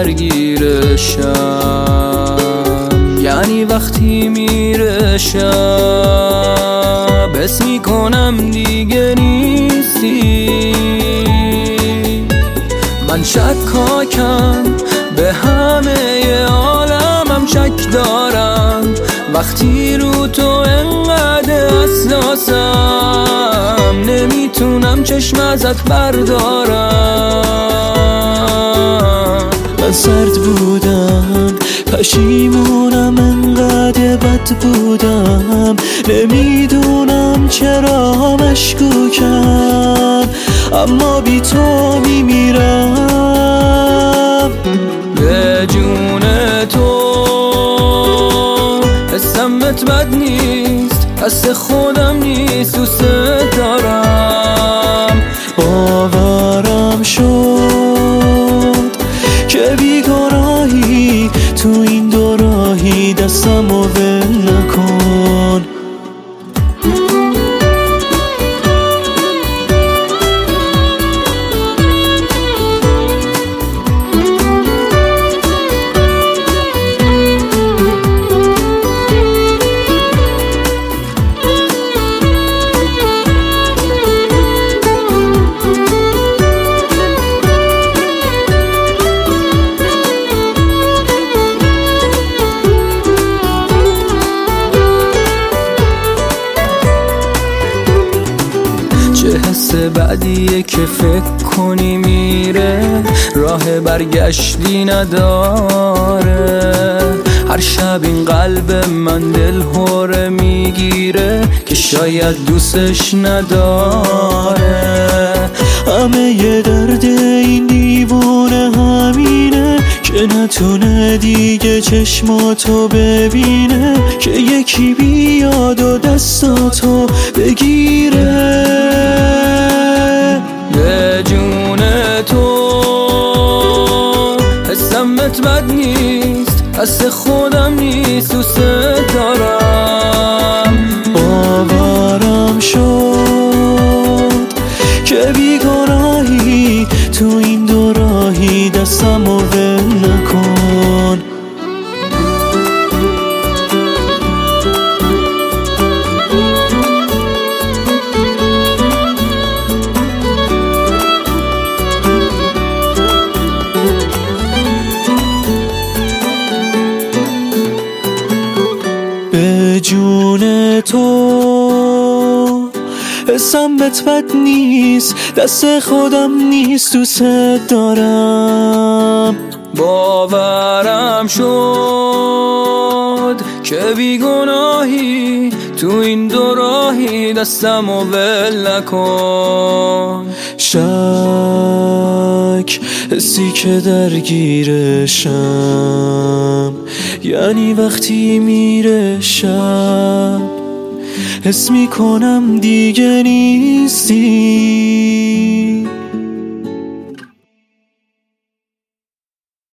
درگیرشم، یعنی وقتی میره شب حس میکنم دیگه نیستی. من شکاکم به همه عالمم شک دارم، وقتی رو تو انقدر حساسم نمیتونم چشم ازت بردارم. من سرد بودم، پشیمونم، انقدر بد بودم، نمیدونم چرا مشکوکم، اما بی تو میمیرم. به جون تو حسمت بد نیست، دست خودم نیست، دوست دارم. باورم شد که بیگناهی، تو این دو راهی دستمو ول نکن. چه حس بعدیه که فکر کنی میره، راه برگشتی نداره. هر شب این قلب من دل هوره میگیره که شاید دوستش نداره. همه یه درد این دیوونه همینه که نتونه دیگه چشماتو ببینه، که یکی بیاد و دستاتو بگیره. به جون تو حسمت بد نیست، دست خودم نیست، دوست دارم. باورم شد که بیگناهی، تو این دو راهی دستمو ول نکن. به جون تو حسمت بد نیست، دست خودم نیست، دوست دارم. باورم شد که بیگناهی، تو این دو راهی دستمو ول نکن. شک حسی که درگیرشم، یعنی وقتی میره شب حس میکنم دیگه نیستی.